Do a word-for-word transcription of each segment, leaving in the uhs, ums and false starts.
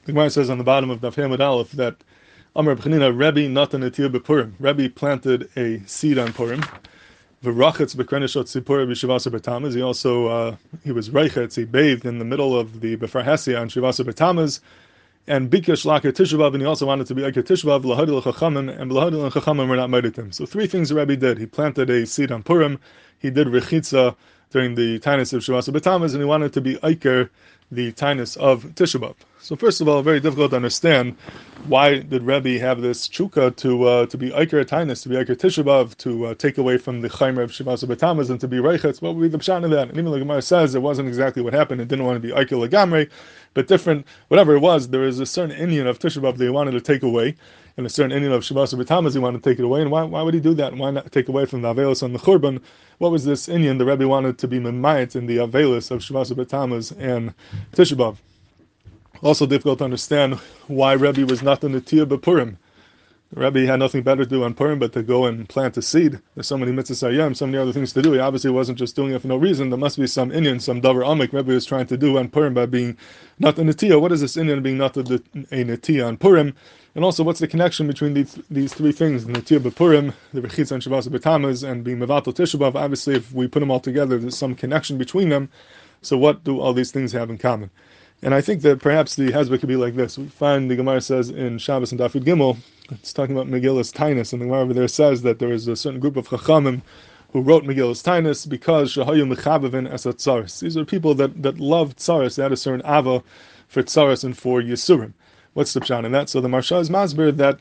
The Gemara says on the bottom of Daf Hamid Aleph that Amar B'chanina Rebbe Natan Etir B'Purim. Rebbe planted a seed on Purim. V'rachetz b'krenishot tzipora b'shivasa b'tamaz. He also uh, he was reichetz. He bathed in the middle of the b'farhesia on shivasa b'tamaz, and bikesh laka tishbav. And he also wanted to be like a tishbav lahadil chachamim, and lahadil and chachamim were not made him. So three things the Rebbe did. He planted a seed on Purim. He did rechitza during the tainus of shivasa b'tamaz, and he wanted to be iker the tainus of Tisha B'Av. So first of all, very difficult to understand why did Rebbe have this chuka to uh, to be Iker tainus, to be Iker Tisha B'Av, to uh, take away from the chaymer of Shivasa B'Tamaz and to be Reichetz. What would be the pshat of that? And even the Gemara says it wasn't exactly what happened. It didn't want to be Iker Lagamre, but different, whatever it was, there is a certain Indian of Tisha B'Av that he wanted to take away, and a certain Indian of Shivasa B'Tamaz he wanted to take it away. And why, why would he do that? And why not take away from the Avelis on the Churban? What was this Indian the Rebbe wanted to be Memayit in the Avelis of Shivasa B'Tamaz and Tisha B'Av? Also difficult to understand why Rebbe was not in the Tia B'Purim. Rebbe had nothing better to do on Purim but to go and plant a seed. There's so many mitzvahs ayyam, so many other things to do. He obviously wasn't just doing it for no reason. There must be some Indian, some davar amik Rebbe was trying to do on Purim by being not in the Tia. What is this Indian being not in the Tia on Purim? And also, what's the connection between these these three things? The Tia B'Purim, the Rechitza and Shavasa B'Tamaz, and being Mevatel Tisha B'Av. Obviously, if we put them all together, there's some connection between them. So what do all these things have in common? And I think that perhaps the Hezbollah could be like this. We find the Gemara says in Shabbos and Dafid Gimel, it's talking about Megillus Tainus, and the Gemara over there says that there is a certain group of Chachamim who wrote Megillus Tainus because Shahayu Mechabevin as a Tzaris. These are people that, that love Tzaris, they had a certain Ava for Tzaris and for Yisurim. What's the pshat in that? So the Marsha is masber that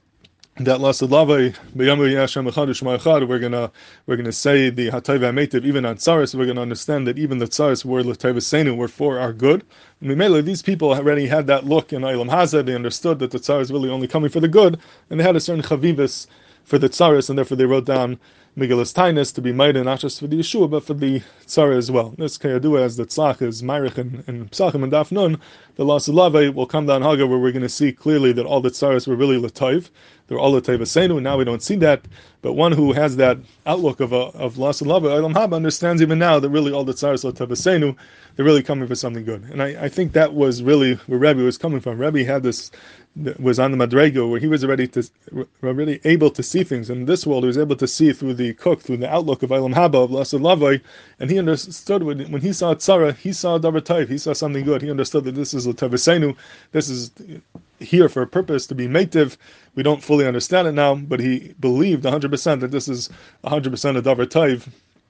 that lasalavai b'yamu yashem echad u'shma echad. We're gonna we're gonna say the hatayv ha'meitiv even on tzaris. We're gonna understand that even the tzaris were l'tayvasenu were for our good. And Mimele, these people already had that look in Eilam Hazeh. They understood that the tzaris is really only coming for the good, and they had a certain chavivus for the tzaris, and therefore they wrote down Megillus Tainus to be made not just for the Yeshua but for the Tzara as well. This Kayadua as the Tzach is Myrich and, and Psachim and Daf Nun, the Lasalave will come down Haga where we're going to see clearly that all the Tzaras were really Latayv. They're all Latayv Asenu, and now we don't see that. But one who has that outlook of a, of Lasalave, Eilam Haba, understands even now that really all the Tzaras Latayv Asenu, they're really coming for something good. And I, I think that was really where Rebbe was coming from. Rebbe had this, was on the Madrego where he was already to, already able to see things. In this world, he was able to see through the cook, through the outlook of Eilam Haba, of Lasad Lavai, and he understood when, when he saw Tzara, he saw Davar Taiv, he saw something good. He understood that this is Latavasenu, this is here for a purpose to be mative. We don't fully understand it now, but he believed one hundred percent that this is one hundred percent a Davar Taiv,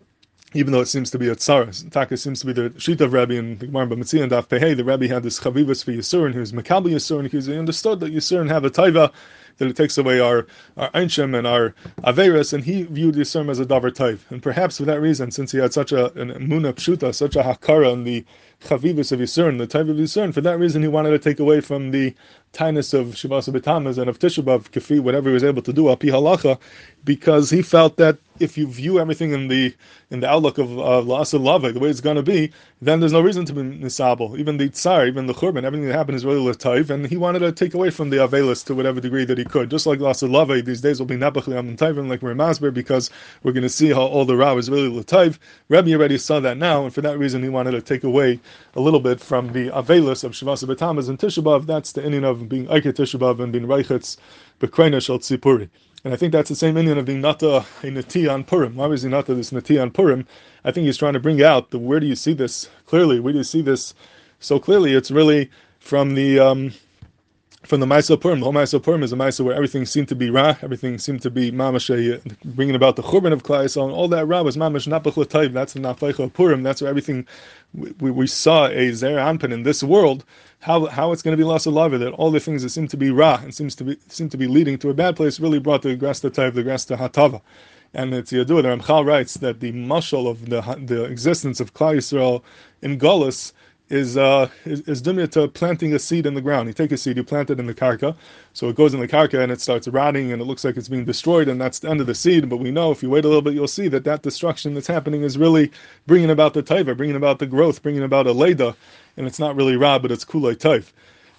even though it seems to be a tzara. Taka seems to be the sheet of Rebbe and the Gemara B'Metziah and Daf Pehei. The Rebbe had this chavivus for Yisurin, he was Mekabel Yisurin, because he understood that Yisurin have a taiva, that it takes away our our Einshem and our Averis, and he viewed Yisurin as a davar taiv. And perhaps for that reason, since he had such a an Emunah Pshuta, such a Hakara in the chavivus of Yisurin, the taiva of Yisurin, for that reason he wanted to take away from the tainus of Shivasa B'Tamaz and of Tisha B'Av, Kefi, whatever he was able to do, Al Pi Halacha, because he felt that if you view everything in the in the outlook of uh, La'asad Lava, the way it's going to be, then there's no reason to be nisabel. Even the Tsar, even the Churban, everything that happened is really Latayv, and he wanted to take away from the Avelis to whatever degree that he could. Just like La'asad Lava, these days will be Nabach Li'am and Tayvim, like we're in Masber, because we're going to see how all the Ra is really Latayv. Rebbe already saw that now, and for that reason he wanted to take away a little bit from the Avelis of Shivasa B'Tamaz and Tisha B'Av. That's the Indian of being Eiket Tisha B'Av and being Reichetz B'Kreina Shal Tzipuri. And I think that's the same Indian of being Nata a Nati on Purim. Why was he Nata this Nati on Purim? I think he's trying to bring out the where do you see this clearly? Where do you see this so clearly? It's really from the um, from the Maisa Purim. The whole Maisa Purim is a Maisa where everything seemed to be Ra, everything seemed to be Mamash, bringing about the Churban of Klai Yisrael, and all that Ra was Mamash Napach L'Tayv. That's the Nafeicha of Purim. That's where everything we, we, we saw a Zer Anpin in this world. How how it's going to be Lasa Lava, that all the things that seem to be Ra and seems to be seem to be leading to a bad place really brought the Grasta Taiv, the Grasta Hatava. And it's Yadua, the Ramchal writes that the mashal of the the existence of Klal Yisrael in Golis is uh is, is dumya to planting a seed in the ground. You take a seed, you plant it in the karka, so it goes in the karka and it starts rotting and it looks like it's being destroyed, and that's the end of the seed. But we know if you wait a little bit, you'll see that that destruction that's happening is really bringing about the taiva, bringing about the growth, bringing about a leda, and it's not really ra, but it's kulay taif.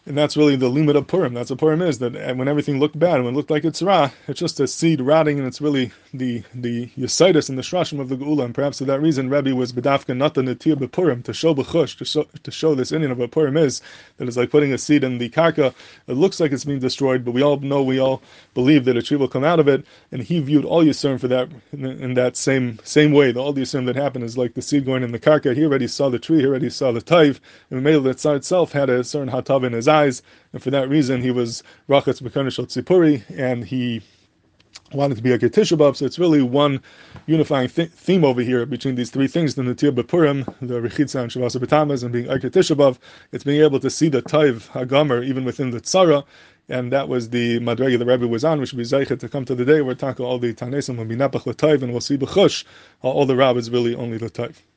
And that's really the limit of Purim. That's what Purim is. That when everything looked bad, when it looked like it's ra, it's just a seed rotting, and it's really the the yesodus and the shrashim of the Geula. And perhaps for that reason, Rebbe was bedafka natan netir bepurim to show bechush, to show to show this Indian of what Purim is. That is like putting a seed in the karka. It looks like it's being destroyed, but we all know, we all believe that a tree will come out of it. And he viewed all Yisurim for that in, in that same same way. The, all the Yisurim that happened is like the seed going in the karka. He already saw the tree. He already saw the taiv. And the that itself had a certain hatav in his eyes, and for that reason he was rachatz b'karnei tzipuri, and he wanted to be like a Tisha B'Av. So it's really one unifying th- theme over here between these three things: the Netir B'Purim, the Rechitza and Shavasa B'Tamaz, and being like a Tisha B'Av. It's being able to see the Taiv Hagomer even within the Tzara, and that was the Madrega the Rebbe was on. We should be zeichet to come to the day where tackle all the Tanesim will be Napach L'Taiv, and we'll see B'Chush all the Rab is really only the Taiv.